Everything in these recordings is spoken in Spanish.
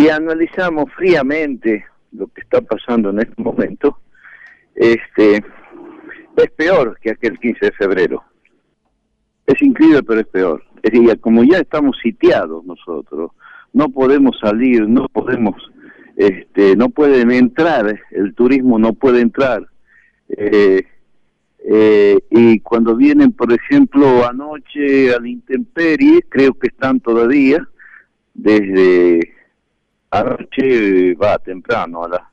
si analizamos fríamente lo que está pasando en este momento, es peor que aquel 15 de febrero. Es increíble, pero es peor. Es decir, como ya estamos sitiados nosotros, no podemos salir, no podemos, no pueden entrar, el turismo no puede entrar. Y cuando vienen, por ejemplo, anoche a la intemperie, creo que están todavía, desde anoche, va temprano, a las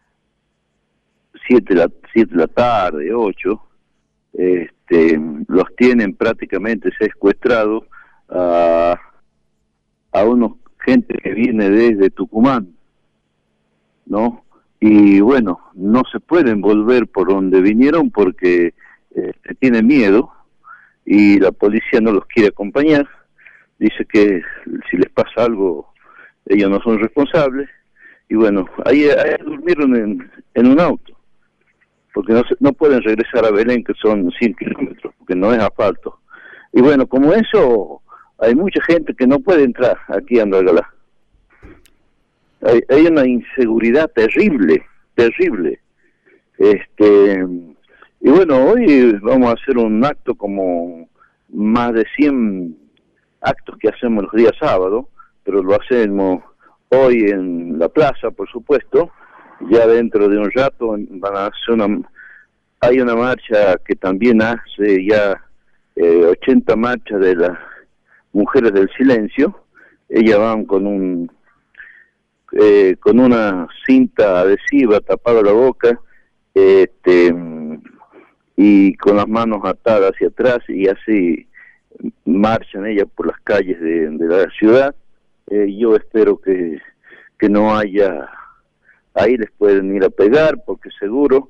7 de la tarde, 8, los tienen prácticamente secuestrados a unos gente que viene desde Tucumán, ¿no? Y bueno, no se pueden volver por donde vinieron porque tienen miedo y la policía no los quiere acompañar. Dice que si les pasa algo, ellos no son responsables. Y bueno, ahí durmieron en un auto, porque no pueden regresar a Belén, que son 100 kilómetros, porque no es asfalto. Y bueno, como eso, hay mucha gente que no puede entrar aquí a Andalgalá. Hay una inseguridad terrible, terrible. Y bueno, hoy vamos a hacer un acto como más de 100 actos que hacemos los días sábados, pero lo hacemos hoy en la plaza, por supuesto. Ya dentro de un rato van a hacer hay una marcha que también hace ya 80 marchas de las mujeres del silencio. Ellas van con una cinta adhesiva tapada la boca, y con las manos atadas hacia atrás, y así marchan ellas por las calles de la ciudad. Yo espero que no haya, ahí les pueden ir a pegar, porque seguro,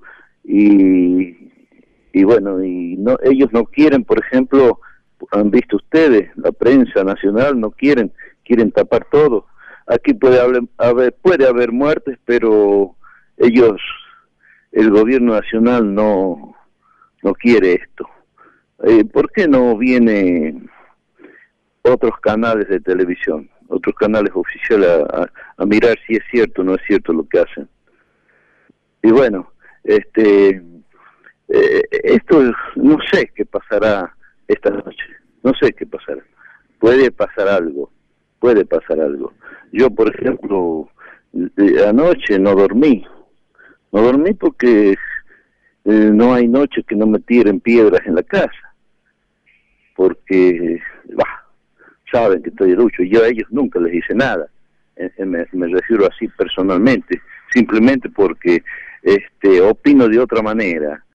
y bueno, ellos no quieren, por ejemplo, han visto ustedes, la prensa nacional no quieren tapar todo. Aquí puede haber muertes, pero el gobierno nacional no quiere esto. ¿Por qué no vienen otros canales de televisión, otros canales oficiales a mirar si es cierto o no es cierto lo que hacen? Y bueno, esto no sé qué pasará esta noche, no sé qué pasará. Puede pasar algo. Yo, por ejemplo, anoche no dormí porque no hay noche que no me tiren piedras en la casa, porque saben que estoy de lucho. Yo a ellos nunca les hice nada, me refiero así personalmente, simplemente porque opino de otra manera.